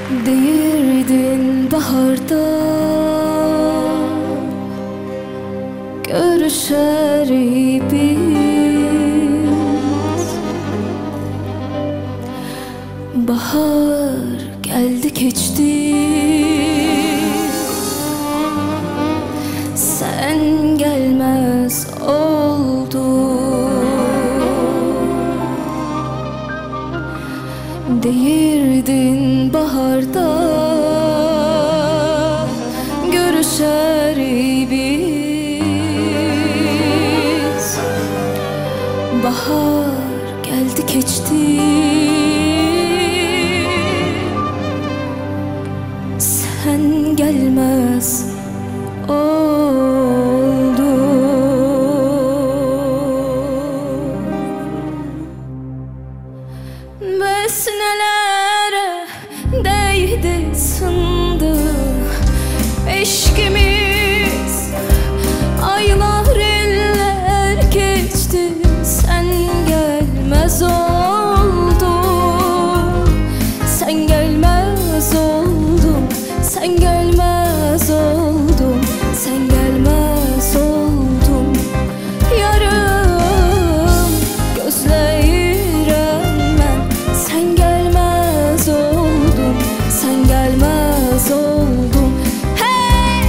Değirdin baharda görüşer biz. Bahar geldi geçti, sen gelmez oldun. Değirdin baharda görüşer biz. Bahar geldi geçti, sen gelmez oldun. Besnelere değdi sındı eşkimiz, aylar eller geçti, sen gelmez oldun. Sen gelmez oldun, sen gelmez oldun, sen gelmez oldun. Yarım gözlerim ben, sen gelmez oldun, sen gelmez oldun. Hey!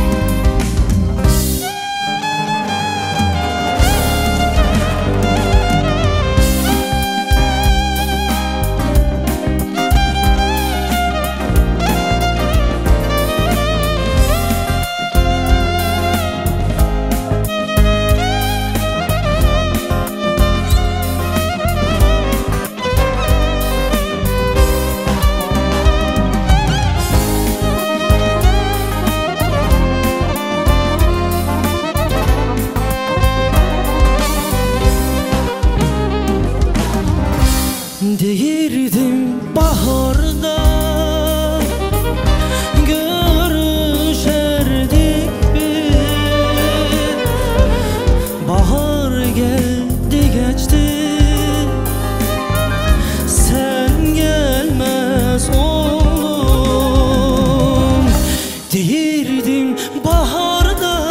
Değirdim baharda görüşerdik biz. Bahar geldi geçti, sen gelmez oldun. Değirdim baharda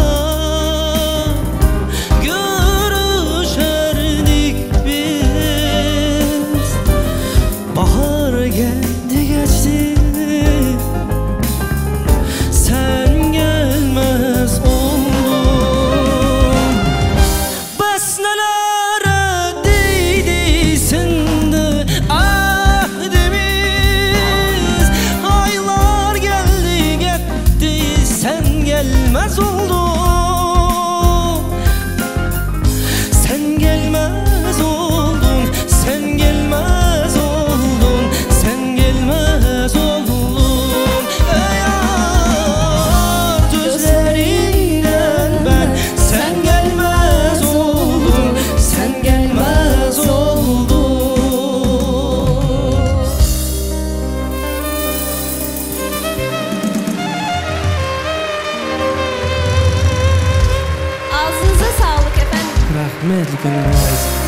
görüşerdik biz. Bahar geldi geçti, sen gelmez oldun. Besnelere değdi sindi ahdimiz, aylar geldi gitti, sen gelmez oldun. Sen gelmez oldun, sen gelmez oldun, sen gelmez oldun. Eğer gözlerinden ben, sen gelmez oldun, sen gelmez oldun. Ağzınıza sağlık efendim. Rahmetli Gönül Vaiz.